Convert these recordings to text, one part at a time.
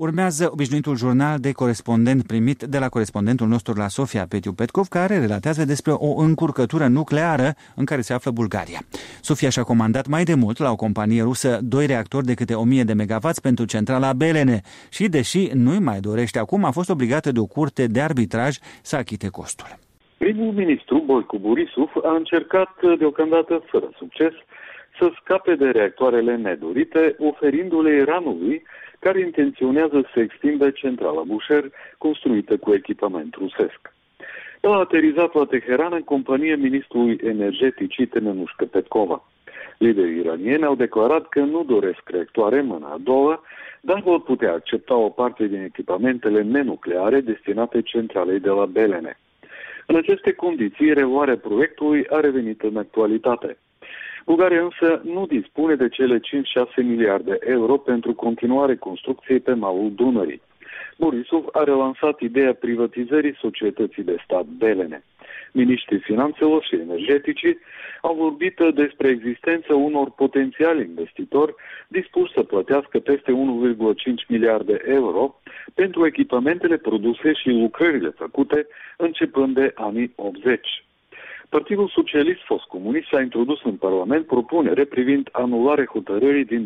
Urmează obișnuitul jurnal de corespondent primit de la corespondentul nostru la Sofia, Petiu Petkov, care relatează despre o încurcătură nucleară în care se află Bulgaria. Sofia și-a comandat mai de mult la o companie rusă 2 reactori de câte 1000 de megawatts pentru centrala Belene și, deși nu-i mai dorește acum, a fost obligată de o curte de arbitraj să achite costul. Primul ministru, Boicu Borisov, a încercat deocamdată fără succes să scape de reactoarele nedorite, oferindu-le Iranului, care intenționează să extindă centrala Bushehr, construită cu echipament rusesc. El a aterizat la Teheran în companie ministrului energeticii Temenushka Petkova. Liderii iranieni au declarat că nu doresc reactoare în mâna a doua, dar vor putea accepta o parte din echipamentele nenucleare destinate centralei de la Belene. În aceste condiții, reluarea proiectului a revenit în actualitate. Bulgaria însă nu dispune de cele 5-6 miliarde euro pentru continuare construcției pe malul Dunării. Borisov a relansat ideea privatizării societății de stat Belene. Miniștrii finanțelor și energeticii au vorbit despre existența unor potențiali investitori dispuși să plătească peste 1,5 miliarde euro pentru echipamentele produse și lucrările făcute începând de anii 80. Partidul Socialist fost comunist a introdus în Parlament propunere privind anularea hotărârii din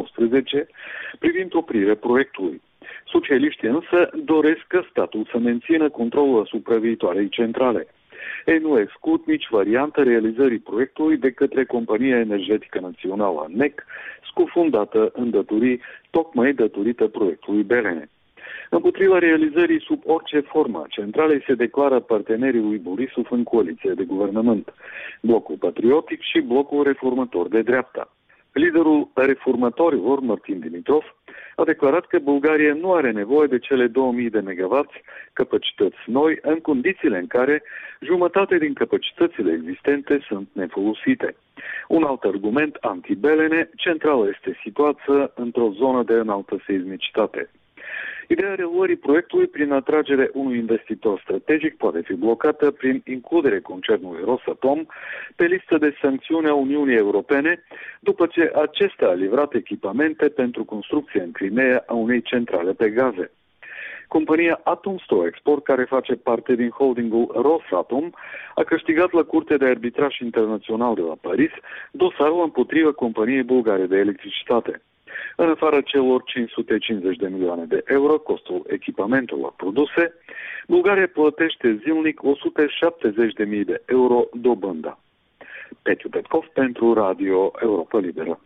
2012 privind oprirea proiectului. Socialiștii însă doresc ca statul să mențină controlul asupra viitoarei centrale. Ei nu exclut nici varianta realizării proiectului de către Compania Energetică Națională, NEC, scufundată în datorii tocmai datorită proiectului Belene. Împotriva realizării sub orice formă a centralei se declară partenerii lui Borisov în coaliție de guvernământ, Blocul Patriotic și Blocul Reformator de dreapta. Liderul reformatorilor, Martin Dimitrov, a declarat că Bulgaria nu are nevoie de cele 2000 de megawatts capacități noi, în condițiile în care jumătate din capacitățile existente sunt nefolosite. Un alt argument anti-Belene, centrala este situată într-o zonă de înaltă seismicitate. Ideea reluării proiectului prin atragere unui investitor strategic poate fi blocată prin includere concernului Rosatom pe listă de sancțiuni a Uniunii Europene, după ce acesta a livrat echipamente pentru construcție în Crimea a unei centrale pe gaze. Compania Atomstor Export, care face parte din holdingul Rosatom, a câștigat la Curtea de Arbitraj Internațional de la Paris dosarul împotriva companiei bulgare de electricitate. În afară celor 550 de milioane de euro, costul echipamentelor produse, Bulgaria plătește zilnic 170.000 de euro dobândă. Petiu Petkov pentru Radio Europa Liberă.